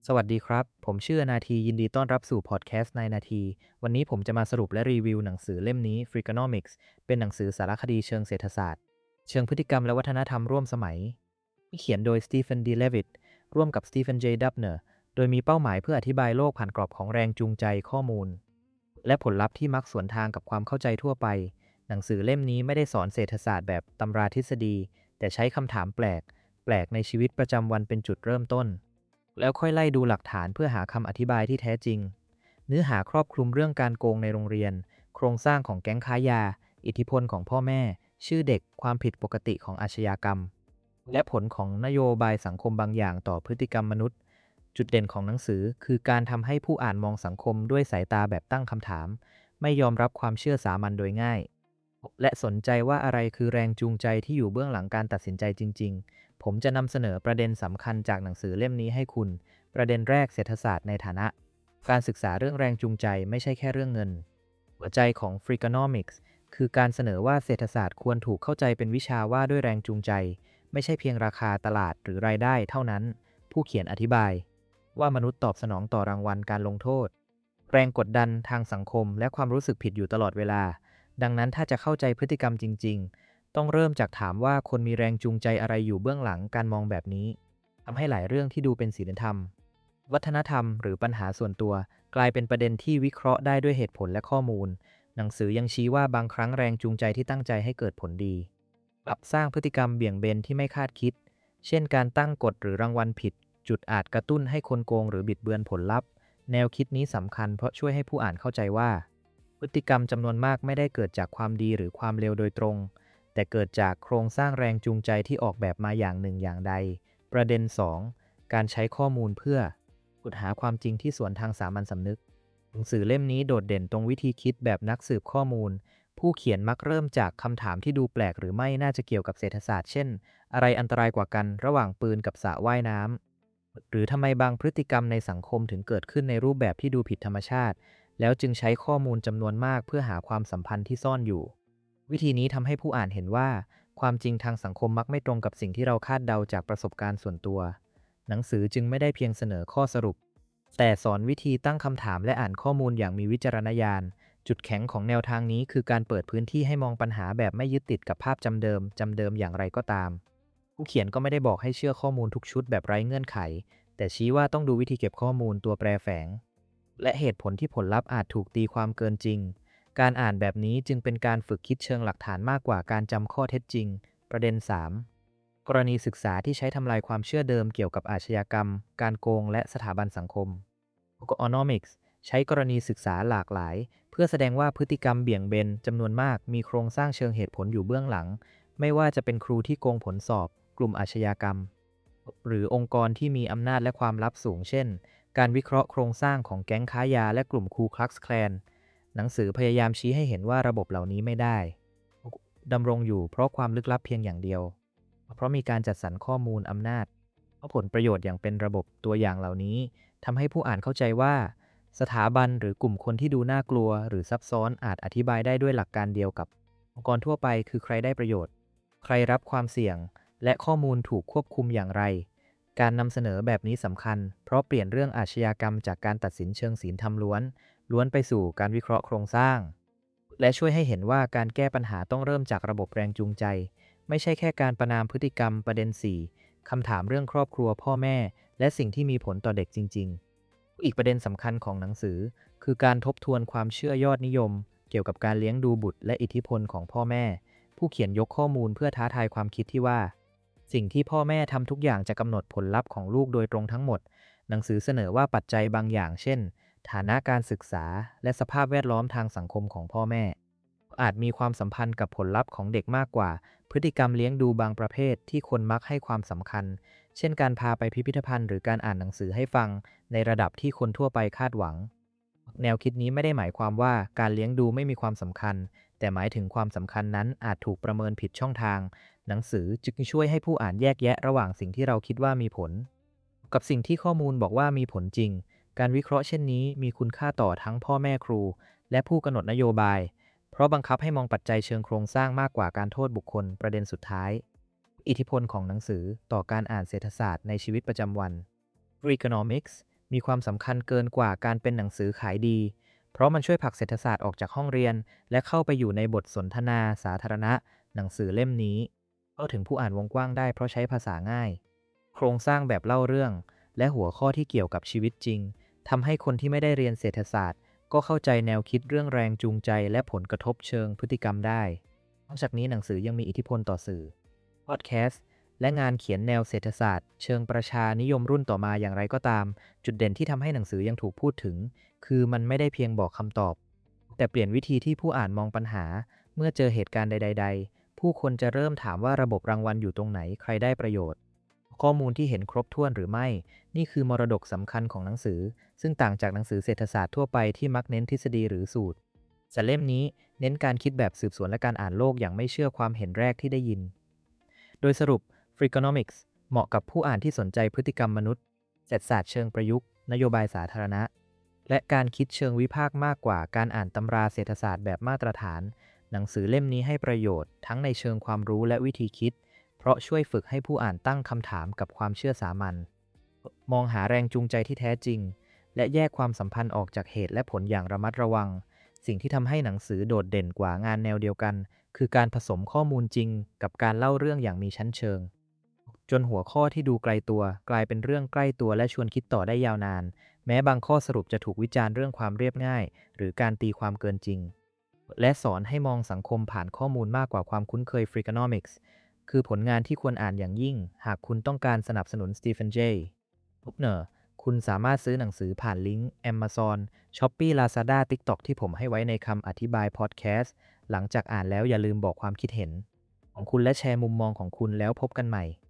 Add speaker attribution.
Speaker 1: สวัสดีครับ ผมชื่อนาทียินดีต้อนรับสู่พอดแคสต์ในนาที วันนี้ผมจะมาสรุปและรีวิวหนังสือเล่มนี้ Freakonomics เป็นหนังสือสารคดีเชิงเศรษฐศาสตร์ เชิงพฤติกรรมและวัฒนธรรมร่วมสมัยที่เขียนโดยสตีเฟนดีเลวิตร่วมกับสตีเฟนเจดับเนอร์โดยมีเป้าหมายเพื่ออธิบายโลกผ่านกรอบของแรงจูงใจข้อมูล และผลลัพธ์ที่มักสวนทางกับความเข้าใจทั่วไป หนังสือเล่มนี้ไม่ได้สอนเศรษฐศาสตร์แบบตำราทฤษฎีแต่ใช้คำถามแปลกในชีวิตประจำวันเป็นจุดเริ่มต้น แล้วค่อยไล่ดูหลักฐานเพื่อหาคำอธิบายที่แท้จริง เนื้อหาครอบคลุมเรื่องการโกงในโรงเรียน โครงสร้างของแก๊งค้ายา อิทธิพลของพ่อแม่ ชื่อเด็ก ความผิดปกติของอาชญากรรม และผลของนโยบายสังคมบางอย่างต่อพฤติกรรมมนุษย์ จุดเด่นของหนังสือคือการทำให้ผู้อ่านมองสังคมด้วยสายตาแบบตั้งคำถาม ไม่ยอมรับความเชื่อสามัญโดยง่าย และสนใจว่าอะไรคือแรงจูงใจที่อยู่เบื้องหลังการตัดสินใจจริงๆ ผมจะนำเสนอประเด็นสำคัญจากหนังสือเล่มนี้ให้คุณ ประเด็นแรกเศรษฐศาสตร์ในฐานะการศึกษาเรื่องแรงจูงใจไม่ใช่แค่เรื่องเงิน หัวใจของ Freakonomics คือการเสนอว่าเศรษฐศาสตร์ควรถูกเข้าใจเป็นวิชาว่าด้วยแรงจูงใจไม่ใช่เพียงราคาตลาดหรือรายได้เท่านั้น ผู้เขียนอธิบายว่ามนุษย์ตอบสนองต่อรางวัลการลงโทษแรงกดดันทางสังคมและความรู้สึกผิดอยู่ตลอดเวลาดังนั้นถ้าจะเข้าใจพฤติกรรมจริงๆต้องเริ่มจากถามว่าคนมีแรงจูงใจอะไรอยู่เบื้องหลังการมองแบบนี้ทำให้หลายเรื่องที่ดูเป็นศีลธรรมวัฒนธรรมหรือปัญหาส่วนตัวกลายเป็นประเด็นที่วิเคราะห์ได้ด้วยเหตุผลและข้อมูลหนังสือยังชี้ว่าบางครั้งแรงจูงใจที่ตั้งใจให้เกิดผลดีกลับสร้างพฤติกรรมเบี่ยงเบนที่ไม่คาดคิดเช่นการตั้งกฎหรือรางวัลผิดจุดอาจกระตุ้นให้คนโกงหรือบิดเบือนผลลัพธ์แนวคิดนี้สำคัญเพราะช่วยให้ผู้อ่านเข้าใจว่าพฤติกรรมจำนวนมากไม่ได้เกิดจากความดีหรือความเลวโดยตรงแต่เกิดจากโครงสร้างแรงจูงใจที่ออกแบบมาอย่างหนึ่งอย่างใดประเด็น2การใช้ข้อมูลเพื่อขุดหาความจริงที่สวนทางสามัญสำนึกหนังสือเล่มนี้โดดเด่นตรงวิธีคิดแบบนักสืบข้อมูลผู้เขียนมักเริ่มจากคำถามที่ดูแปลกหรือไม่น่าจะเกี่ยวกับเศรษฐศาสตร์เช่นอะไรอันตรายกว่ากันระหว่างปืนกับสระว่ายน้ำหรือทำไมบางพฤติกรรมในสังคมถึงเกิดขึ้นในรูปแบบที่ดูผิดธรรมชาติแล้วจึงใช้ข้อมูลจำนวนมากเพื่อหาความสัมพันธ์ที่ซ่อนอยู่วิธีนี้ทำให้ผู้อ่านเห็นว่าความจริงทางสังคมมักไม่ตรงกับสิ่งที่เราคาดเดาจากประสบการณ์ส่วนตัวหนังสือจึงไม่ได้เพียงเสนอข้อสรุปแต่สอนวิธีตั้งคำถามและอ่านข้อมูลอย่างมีวิจารณญาณจุดแข็งของแนวทางนี้คือการเปิดพื้นที่ให้มองปัญหาแบบไม่ยึดติดกับภาพจำเดิมอย่างไรก็ตามผู้เขียนก็ไม่ได้บอกให้เชื่อข้อมูลทุกชุดแบบไร้เงื่อนไขแต่ชี้ว่าต้องดูวิธีเก็บข้อมูลตัวแปรแฝงและเหตุผลที่ผลลัพธ์อาจถูกตีความเกินจริงการอ่านแบบนี้จึงเป็นการฝึกคิดเชิงหลักฐานมากกว่าการจำข้อเท็จจริงประเด็น3กรณีศึกษาที่ใช้ทำลายความเชื่อเดิมเกี่ยวกับอาชญากรรมการโกงและสถาบันสังคม Freakonomics ใช้กรณีศึกษาหลากหลายเพื่อแสดงว่าพฤติกรรมเบี่ยงเบนจำนวนมากมีโครงสร้างเชิงเหตุผลอยู่เบื้องหลังไม่ว่าจะเป็นครูที่โกงผลสอบกลุ่มอาชญากรรมหรือองค์กรที่มีอำนาจและความลับสูงเช่นการวิเคราะห์โครงสร้างของแก๊งค้ายาและกลุ่มคูคลักซ์แคลนหนังสือพยายามชี้ให้เห็นว่าระบบเหล่านี้ไม่ได้ดำรงอยู่เพราะความลึกลับเพียงอย่างเดียวเพราะมีการจัดสรรข้อมูลอำนาจเพราะผลประโยชน์อย่างเป็นระบบตัวอย่างเหล่านี้ทำให้ผู้อ่านเข้าใจว่าสถาบันหรือกลุ่มคนที่ดูน่ากลัวหรือซับซ้อนอาจอธิบายได้ด้วยหลักการเดียวกับองค์กรทั่วไปคือใครได้ประโยชน์ใครรับความเสี่ยงและข้อมูลถูกควบคุมอย่างไรการนำเสนอแบบนี้สำคัญเพราะเปลี่ยนเรื่องอาชญากรรมจากการตัดสินเชิงศีลธรรมล้วนไปสู่การวิเคราะห์โครงสร้างและช่วยให้เห็นว่าการแก้ปัญหาต้องเริ่มจากระบบแรงจูงใจไม่ใช่แค่การประณามพฤติกรรมประเด็น4คำถามเรื่องครอบครัวพ่อแม่และสิ่งที่มีผลต่อเด็กจริงๆอีกประเด็นสำคัญของหนังสือคือการทบทวนความเชื่อยอดนิยมเกี่ยวกับการเลี้ยงดูบุตรและอิทธิพลของพ่อแม่ผู้เขียนยกข้อมูลเพื่อท้าทายความคิดที่ว่าสิ่งที่พ่อแม่ทำทุกอย่างจะกำหนดผลลัพธ์ของลูกโดยตรงทั้งหมดหนังสือเสนอว่าปัจจัยบางอย่างเช่นฐานะการศึกษาและสภาพแวดล้อมทางสังคมของพ่อแม่อาจมีความสัมพันธ์กับผลลัพธ์ของเด็กมากกว่าพฤติกรรมเลี้ยงดูบางประเภทที่คนมักให้ความสำคัญเช่นการพาไปพิพิธภัณฑ์หรือการอ่านหนังสือให้ฟังในระดับที่คนทั่วไปคาดหวังแนวคิดนี้ไม่ได้หมายความว่าการเลี้ยงดูไม่มีความสำคัญแต่หมายถึงความสำคัญนั้นอาจถูกประเมินผิดช่องทางหนังสือจึงช่วยให้ผู้อ่านแยกแยะระหว่างสิ่งที่เราคิดว่ามีผลกับสิ่งที่ข้อมูลบอกว่ามีผลจริงการวิเคราะห์เช่นนี้มีคุณค่าต่อทั้งพ่อแม่ครูและผู้กำหนดนโยบายเพราะบังคับให้มองปัจจัยเชิงโครงสร้างมากกว่าการโทษบุคคลประเด็นสุดท้ายอิทธิพลของหนังสือต่อการอ่านเศรษฐศาสตร์ในชีวิตประจำวัน Freakonomics มีความสำคัญเกินกว่าการเป็นหนังสือขายดี เพราะมันช่วยผลักเศรษฐศาสตร์ออกจากห้องเรียนและเข้าไปอยู่ในบทสนทนาสาธารณะหนังสือเล่มนี้เข้าถึงผู้อ่านวงกว้างได้เพราะใช้ภาษาง่ายโครงสร้างแบบเล่าเรื่องและหัวข้อที่เกี่ยวกับชีวิตจริงทำให้คนที่ไม่ได้เรียนเศรษฐศาสตร์ก็เข้าใจแนวคิดเรื่องแรงจูงใจและผลกระทบเชิงพฤติกรรมได้นอกจากนี้หนังสือยังมีอิทธิพลต่อสื่อพอดแคสต์และงานเขียนแนวเศรษฐศาสตร์เชิงประชานิยมรุ่นต่อมาอย่างไรก็ตามจุดเด่นที่ทำให้หนังสือยังถูกพูดถึงคือมันไม่ได้เพียงบอกคำตอบแต่เปลี่ยนวิธีที่ผู้อ่านมองปัญหาเมื่อเจอเหตุการณ์ใดๆผู้คนจะเริ่มถามว่าระบบรางวัลอยู่ตรงไหนใครได้ประโยชน์ข้อมูลที่เห็นครบถ้วนหรือไม่นี่คือมรดกสำคัญของหนังสือซึ่งต่างจากหนังสือเศรษฐศาสตร์ทั่วไปที่มักเน้นทฤษฎีหรือสูตรแต่เล่มนี้เน้นการคิดแบบสืบสวนและการอ่านโลกอย่างไม่เชื่อความเห็นแรกที่ได้ยินโดยสรุป Freakonomics เหมาะกับผู้อ่านที่สนใจพฤติกรรมมนุษย์เศรษฐศาสตร์เชิงประยุกต์นโยบายสาธารณะและการคิดเชิงวิพากษ์มากกว่าการอ่านตำราเศรษฐศาสตร์แบบมาตรฐานหนังสือเล่มนี้ให้ประโยชน์ทั้งในเชิงความรู้และวิธีคิดเพราะช่วยฝึกให้ผู้อ่านตั้งคำถามกับความเชื่อสามัญมองหาแรงจูงใจที่แท้จริงและแยกความสัมพันธ์ออกจากเหตุและผลอย่างระมัดระวังสิ่งที่ทำให้หนังสือโดดเด่นกว่างานแนวเดียวกันคือการผสมข้อมูลจริงกับการเล่าเรื่องอย่างมีชั้นเชิงจนหัวข้อที่ดูไกลตัวกลายเป็นเรื่องใกล้ตัวและชวนคิดต่อได้ยาวนานแม้บางข้อสรุปจะถูกวิจารณ์เรื่องความเรียบง่ายหรือการตีความเกินจริงและสอนให้มองสังคมผ่านข้อมูลมากกว่าความคุ้นเคย Freakonomics คือผลงานที่ควรอ่านอย่างยิ่งหากคุณต้องการสนับสนุน Stephen J. Huebner คุณสามารถซื้อหนังสือผ่านลิงก์ Amazon, Shopee, Lazada, TikTok ที่ผมให้ไว้ในคำอธิบายพอดแคสต์หลังจากอ่านแล้วอย่าลืมบอกความคิดเห็นของคุณและแชร์มุมมองของคุณแล้วพบกันใหม่